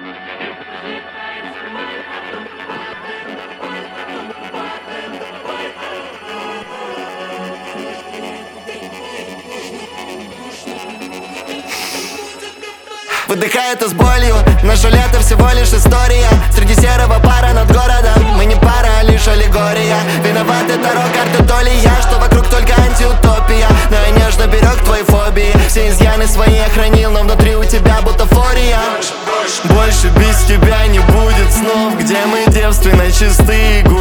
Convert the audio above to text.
Выдыхает с болью, наше лето всего лишь история. Среди серого пара над городом мы не пара, а лишь аллегория. Виноват это рок-карты, то ли я, что вокруг только антиутопия. Но я нежно берег твои фобии, все изъяны свои я хранил, но внутри у тебя бутафория. Больше без тебя не будет снов, где мы девственно чистые.